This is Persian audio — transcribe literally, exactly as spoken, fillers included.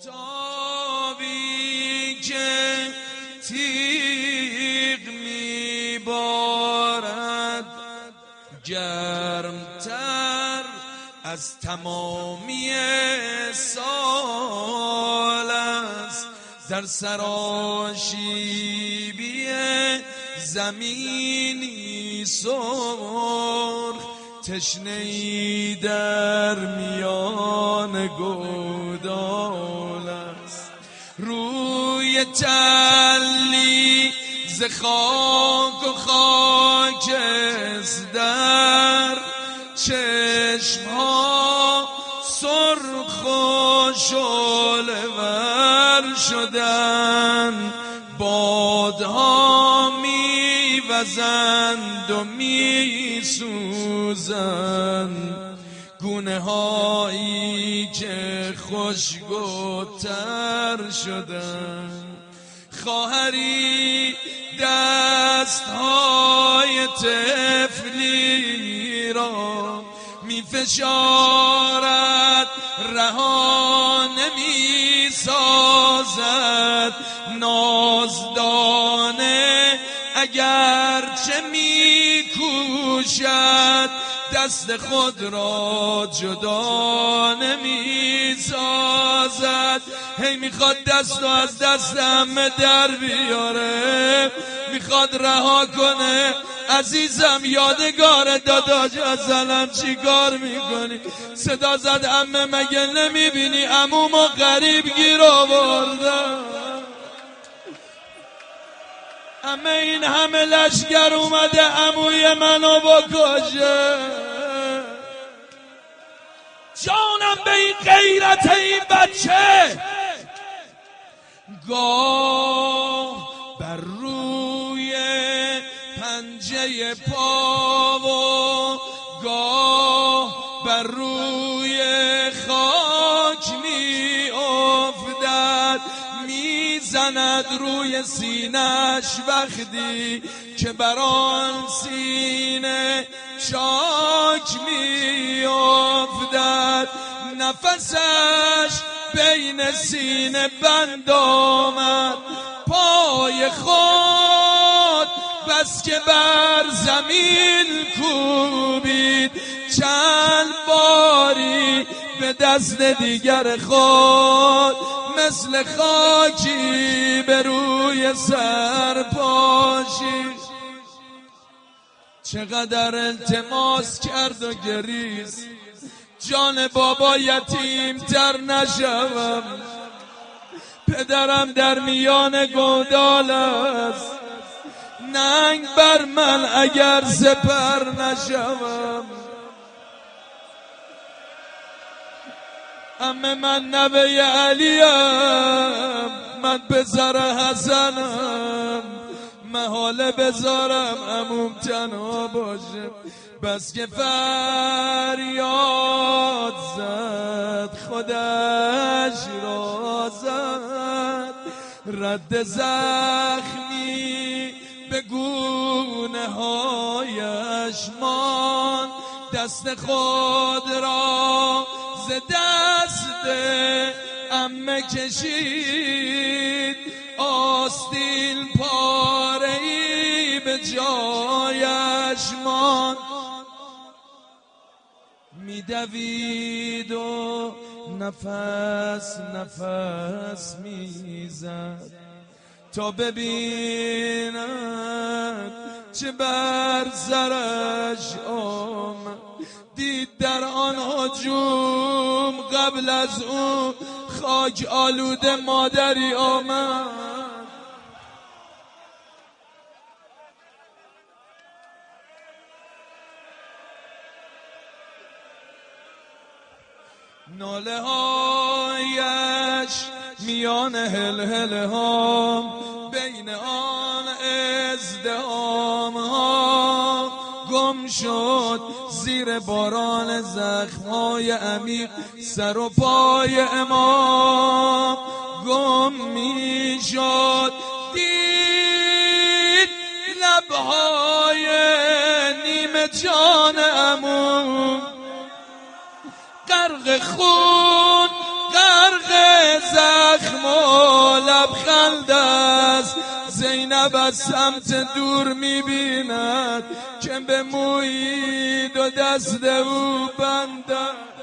آفتابی که تیغ میبارد گرمتر از تمامی سال است، در سراشیبی زمینی سرخ تشنه‌ای در میان گودال است. روی تلی ز خاک و خاکستر چشمها سرخ و شعله‌ور شدن، بادها میوزند و میسوزند، گونه هایی که خشک و تر شدند. خواهری دستهای طفلی را میفشارد، رها نمیسازد، نازدانه اگرچه میکوشد دست خود را جدا نمیسازد. هی میخواد دست و از دست همه در بیاره، میخواد رها کنه. عزیزم یادگار داداش ازلم چی کار میکنی؟ صدا زد عمه مگه نمیبینی عمومو غریب گیر آوردن؟ عمه این همه لشگر اومده عموی منو بکشه. جانم به این غیرت این بچه. گاه بر روی پنجه پا و گاه بر روی خاک می افتد، می زند روی سینش وقتی که بر آن سینه چاک می افتد. نفسش بین سینه بند آمد، پای خود بس که بر زمین کوبید، چند باری به دست دیگر خود مثل خاکی به روی سر پاشید. چقدر التماس کرد و گریست جان بابا یتیم تر نشوم، پدرم در میان گودال است، ننگ بر من اگر سپر نشوم. عمه من نوه علیم، من پسر حسنم، محاله بذارم عموم تنها باشه. بس که فریاد زد خودش را زد، رد زخمی به گونه هایش مان، دست خود را ز دست عمه کشید، آستین پاره‌ای به جایش ماند. میدوید و نفس نفس میزد تا ببیند چه بر سرش آمد. دید در آن هجوم قبل از اون خاک آلوده مادری آمد. ناله هایش میان هلهله ها، بین آن ازدحام ها گم شد زیر باران زخمهای عمیق. سر و پای امام گم می شد، دید لبهای نیمه جان عمو غرق خون غرق زخم زینب از سمت دور میبیند که به مویی دو دست او بندد.